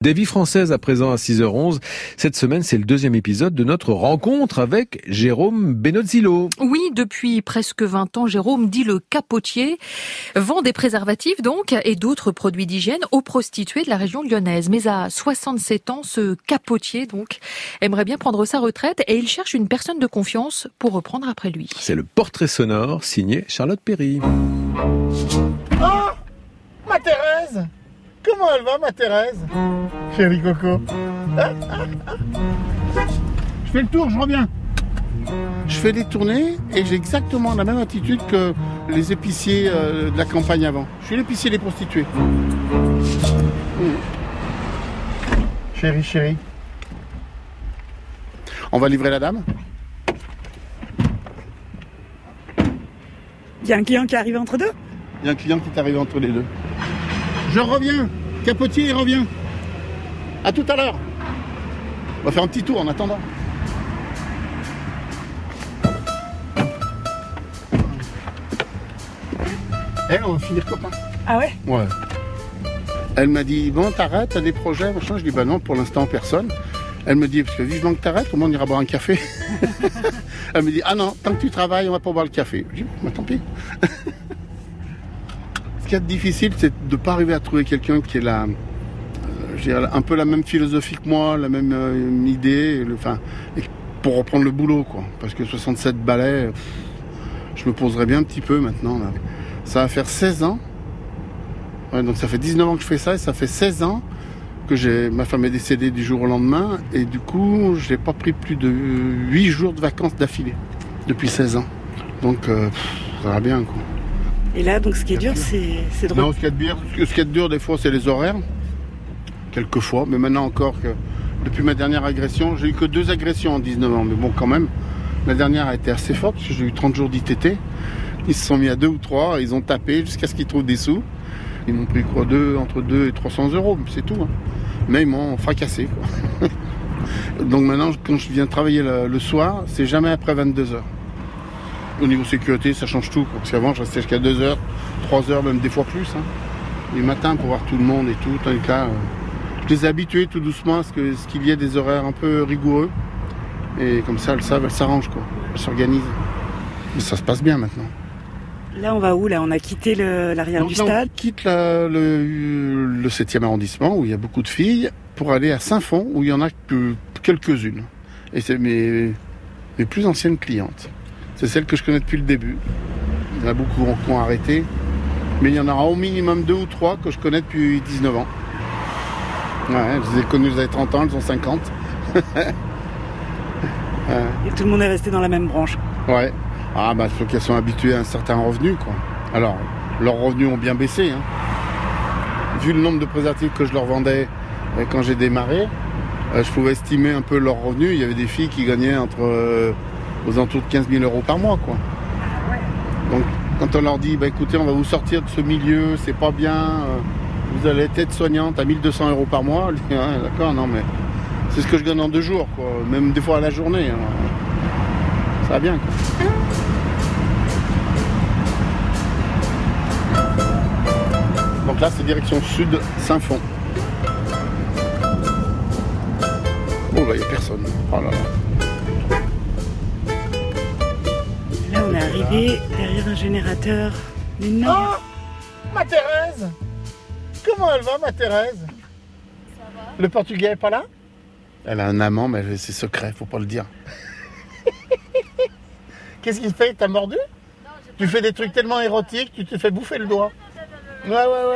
Des vies françaises à présent à 6h11. Cette semaine, c'est le deuxième épisode de notre rencontre avec Jérôme Benozzillo. Oui, depuis presque 20 ans, Jérôme, dit le capotier, vend des préservatifs donc et d'autres produits d'hygiène aux prostituées de la région lyonnaise. Mais à 67 ans, ce capotier donc aimerait bien prendre sa retraite et il cherche une personne de confiance pour reprendre après lui. C'est le portrait sonore signé Charlotte Perry. Oh, ma Thérèse! Comment elle va, ma Thérèse? Chérie Coco. Je fais le tour, je reviens. Je fais des tournées et j'ai exactement la même attitude que les épiciers de la campagne avant. Je suis l'épicier des prostituées. Chérie. On va livrer la dame? Il y a un client qui est arrivé entre deux? Il y a un client qui est arrivé entre les deux. Je reviens. Capotier, il revient. À tout à l'heure. On va faire un petit tour en attendant. On va finir copains. Ah ouais? Ouais. Elle m'a dit, bon, t'arrêtes, t'as des projets, machin. Je dis, bah non, pour l'instant, personne. Elle me dit, parce que vivement que t'arrêtes, au moins on ira boire un café. Elle me dit, ah non, tant que tu travailles, on va pas boire le café. Je dis, bah tant pis. Ce qui est difficile, c'est de ne pas arriver à trouver quelqu'un qui est là, je dirais, un peu la même philosophie que moi, la même idée, et pour reprendre le boulot, quoi. Parce que 67 balais, je me poserais bien un petit peu maintenant. Là. Ça va faire 16 ans. Ouais, donc ça fait 19 ans que je fais ça, et ça fait 16 ans que ma femme est décédée du jour au lendemain, et du coup, je n'ai pas pris plus de 8 jours de vacances d'affilée, depuis 16 ans. Donc, ça va bien, quoi. Et là, donc, ce qui est dur, c'est de... Non, ce qui est dur, des fois, c'est les horaires. Quelquefois, mais maintenant encore que... Depuis ma dernière agression, j'ai eu que 2 agressions en 19 ans, mais bon, quand même. La dernière a été assez forte, parce que j'ai eu 30 jours d'ITT. Ils se sont mis à 2 ou 3, ils ont tapé jusqu'à ce qu'ils trouvent des sous. Ils m'ont pris quoi, entre 2 et 300 €, c'est tout. Hein. Mais ils m'ont fracassé, quoi. Donc maintenant, quand je viens travailler le soir, c'est jamais après 22 heures. Au niveau sécurité, ça change tout, quoi. Parce qu'avant, je restais jusqu'à 2 heures, 3 heures, même des fois plus. Hein. Les matins pour voir tout le monde et tout. Tandis que là, je les ai habitués tout doucement à ce qu'il y ait des horaires un peu rigoureux. Et comme ça, elles savent, elles s'arrangent, quoi. Elles s'organisent. Mais ça se passe bien maintenant. Là, on va où? Là, on a quitté l'arrière du stade. On quitte le 7e arrondissement, où il y a beaucoup de filles, pour aller à Saint-Fond, où il y en a que quelques-unes. Et c'est mes plus anciennes clientes. C'est celles que je connais depuis le début. Il y en a beaucoup qui ont arrêté. Mais il y en aura au minimum 2 ou 3 que je connais depuis 19 ans. Ouais, je les ai connues, elles avaient 30 ans, elles ont 50. Et tout le monde est resté dans la même branche. Ouais. Ah bah, il faut qu'elles soient habituées à un certain revenu, quoi. Alors, leurs revenus ont bien baissé, hein. Vu le nombre de préservatifs que je leur vendais quand j'ai démarré, je pouvais estimer un peu leurs revenus. Il y avait des filles qui gagnaient aux alentours de 15 000 € par mois, quoi. Ah ouais. Donc, quand on leur dit, bah écoutez, on va vous sortir de ce milieu, c'est pas bien, vous allez être aide-soignante à 1 200 € par mois, elle dit, ah, d'accord, non mais c'est ce que je gagne en 2 jours, quoi. Même des fois à la journée. Alors, ça va bien, quoi. Donc là, c'est direction sud, Saint-Fond. Oh, là, il n'y a personne. Oh là là. Là, on est arrivé derrière un générateur. Énorme. Oh, ma Thérèse! Comment elle va, ma Thérèse? Ça va? Le portugais est pas là? Elle a un amant, mais c'est secret, faut pas le dire. Qu'est-ce qu'il fait? T'as mordu? Non, Tu fais des trucs tellement érotiques, tu te fais bouffer le doigt. Ouais.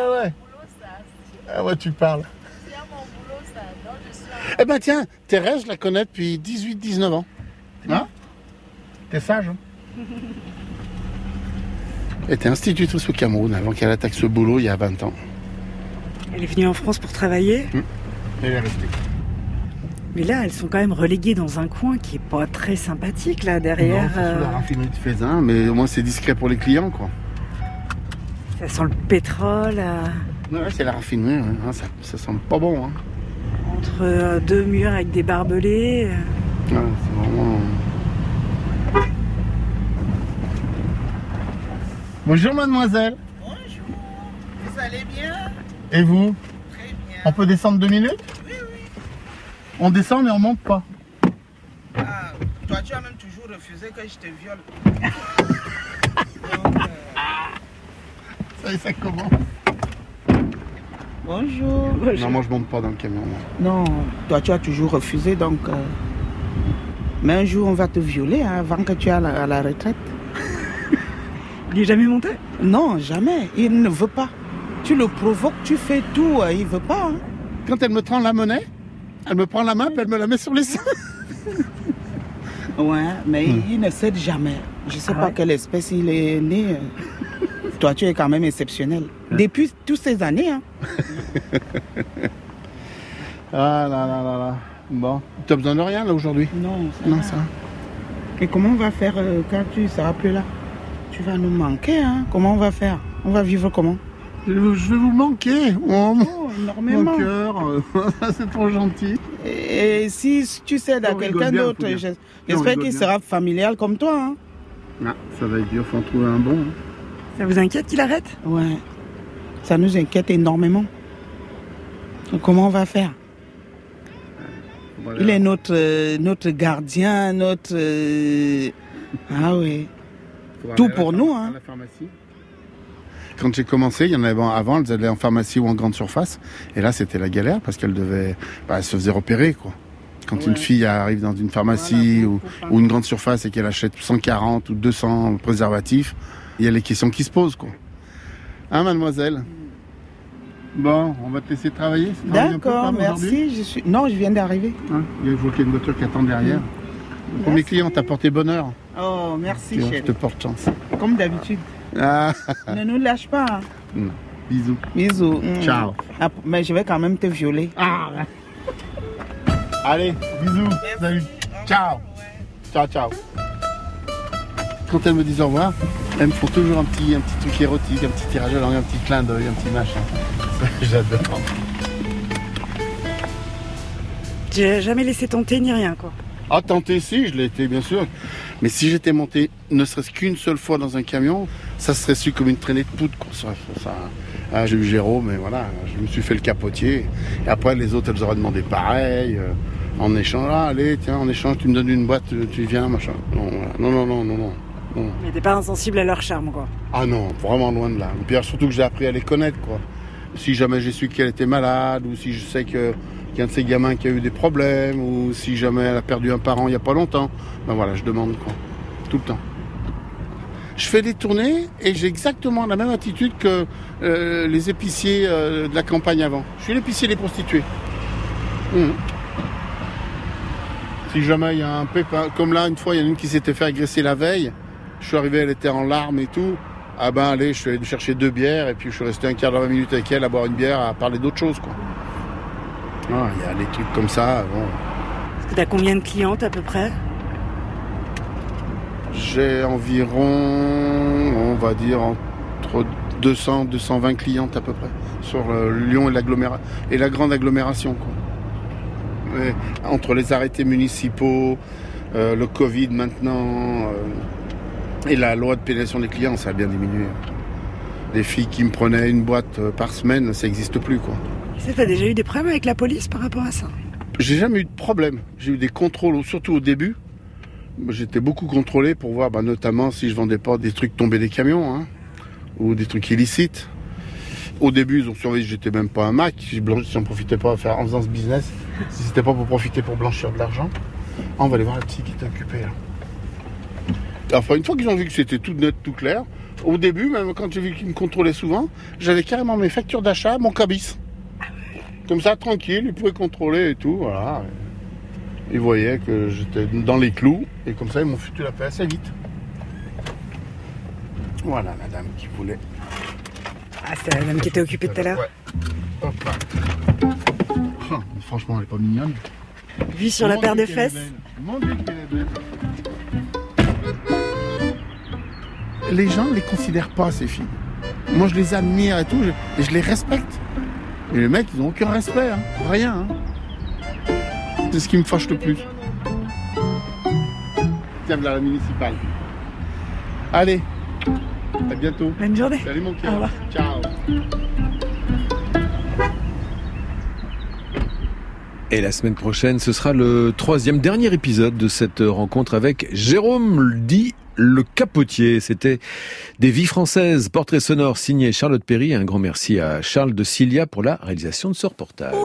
Ah ouais, tu parles. C'est mon boulot, ça. Non, je suis Eh ben tiens, Thérèse, je la connais depuis 18-19 ans. Hein? T'es sage, hein? Elle était institutrice au Cameroun avant qu'elle attaque ce boulot il y a 20 ans. Elle est venue en France pour travailler. Elle est restée. Mais là, elles sont quand même reléguées dans un coin qui est pas très sympathique, là, derrière. Non, c'est sous la raffinerie de Faisin, mais au moins c'est discret pour les clients, quoi. Ça sent le pétrole. Ouais, c'est la raffinerie, ouais. Ça sent pas bon, hein. Entre 2 murs avec des barbelés. Ouais, c'est vraiment... Bonjour mademoiselle. Bonjour, vous allez bien? Et vous? Très bien. On peut descendre 2 minutes? On descend mais on monte pas. Ah, toi, tu as même toujours refusé que je te viole. Donc, Ça commence. bonjour. Non, moi je monte pas dans le camion. Moi. Non, toi, tu as toujours refusé, donc... Mais un jour, on va te violer hein, avant que tu ailles à la retraite. Il est jamais monté? Non, jamais. Il ne veut pas. Tu le provoques, tu fais tout, il veut pas. Hein. Quand elle me tend la monnaie, elle me prend la main puis elle me la met sur les seins. Ouais, mais il ne cède jamais. Je sais pas quelle espèce il est né. Toi, tu es quand même exceptionnel. Depuis toutes ces années. Hein. Ah là là là là. Bon, tu as besoin de rien là aujourd'hui? Non, Non, ça. Et comment on va faire quand tu seras plus là? Tu vas nous manquer, hein? Comment on va faire? On va vivre comment? Je vais vous manquer. Oh, énormément. mon cœur, c'est trop gentil. Et si tu cèdes à On quelqu'un rigole bien, d'autre, faut dire. j'espère rigole qu'il bien. sera familial comme toi. Hein? Ah, ça va être dur, faut en trouver un bon. Ça vous inquiète qu'il arrête? Ouais, ça nous inquiète énormément. Comment on va faire? Voilà. Il est notre gardien, notre... Ah oui. Faudra tout aller à pour la nous, pharma- hein. à la pharmacie. Quand j'ai commencé, il y en avait avant, elles allaient en pharmacie ou en grande surface. Et là, c'était la galère parce qu'elles devaient... elle se faisait repérer, quoi. Quand Ouais. une fille arrive dans une pharmacie Voilà, ou une grande surface et qu'elle achète 140 ou 200 préservatifs, il y a les questions qui se posent, quoi. Hein, mademoiselle? Bon, on va te laisser travailler. c'est travailler un peu, D'accord, Pam, aujourd'hui merci. Non, je viens d'arriver. Hein, je vois qu'il y a une voiture qui attend derrière. Le premier client t'a porté bonheur. Oh, merci, Tu vois, je chérie. te porte chance. Comme d'habitude. Ah, Ne nous lâche pas. Hein. non. Bisous. Bisous. Ciao. Ah, mais je vais quand même te violer. Ah. Allez, bisous. Salut. Ciao. Ciao, ciao. Quand elles me disent au revoir, elles me font toujours un petit truc érotique, un petit tirage de langue, un petit clin d'œil, un petit machin. Ça, j'adore. J'ai jamais laissé tenter ni rien, quoi. Ah, tenter, si, je l'ai été, bien sûr. Mais si j'étais monté ne serait-ce qu'une seule fois dans un camion, ça serait su comme une traînée de poudre, quoi. Ah, j'ai eu Jérôme, et voilà, je me suis fait le capotier. Et après, les autres, elles auraient demandé pareil. En échange, allez, tiens, en échange, tu me donnes une boîte, tu viens, machin. Non, voilà. Non. Il n'était pas insensible à leur charme, quoi. Ah non, vraiment loin de là. Et puis surtout que j'ai appris à les connaître, quoi. Si jamais j'ai su qu'elle était malade, ou si je sais qu'il y a un de ces gamins qui a eu des problèmes, ou si jamais elle a perdu un parent il n'y a pas longtemps, ben voilà, je demande, quoi. Tout le temps. Je fais des tournées et j'ai exactement la même attitude que les épiciers de la campagne avant. Je suis l'épicier des prostituées. Si jamais il y a un pépin, comme là, une fois, il y en a une qui s'était fait agresser la veille. Je suis arrivé, elle était en larmes et tout. Ah ben allez, je suis allé lui chercher 2 bières et puis je suis resté un quart de 20 minutes avec elle à boire une bière, à parler d'autre chose, quoi. Ah, il y a des trucs comme ça. Bon. Est-ce que t'as combien de clientes à peu près? J'ai environ, on va dire, entre 200 220 clientes à peu près sur Lyon et la grande agglomération, quoi. Mais entre les arrêtés municipaux, le Covid maintenant et la loi de pénalisation des clients, ça a bien diminué. Les filles qui me prenaient une boîte par semaine, ça n'existe plus, quoi. T'as déjà eu des problèmes avec la police par rapport à ça? J'ai jamais eu de problème. J'ai eu des contrôles, surtout au début. J'étais beaucoup contrôlé pour voir, notamment si je vendais pas des trucs tombés des camions, hein, ou des trucs illicites. Au début, ils ont surveillé que j'étais même pas un Mac. Si on profitait pas en faisant ce business, si c'était pas pour profiter pour blanchir de l'argent. Ah, on va aller voir la petite qui était occupée là. Enfin, une fois qu'ils ont vu que c'était tout net, tout clair, au début, même quand j'ai vu qu'ils me contrôlaient souvent, j'avais carrément mes factures d'achat, mon cabis. Comme ça, tranquille, ils pouvaient contrôler et tout, voilà. Ils voyaient que j'étais dans les clous, et comme ça, ils m'ont foutu la paix assez vite. Voilà la dame qui voulait. Ah, c'était la dame qui était occupée tout à l'heure. Ouais. Hop là. Oh, franchement, elle est pas mignonne. Vue sur la Mon paire Dieu de qu'elle est fesses. belle. Mon Dieu qu'elle est belle. Les gens ne les considèrent pas, ces filles. Moi, je les admire et tout, et je les respecte. Et les mecs, ils n'ont aucun respect, hein. Rien. Hein. C'est ce qui me fâche le plus. Tiens, voilà la municipale. Allez, à bientôt. Bonne journée. Salut mon Au cœur. revoir. Ciao. Et la semaine prochaine, ce sera le dernier épisode de cette rencontre avec Jérôme dit le capotier. C'était des vies françaises, portrait sonore signé Charlotte Perry. Un grand merci à Charles de Cilia pour la réalisation de ce reportage.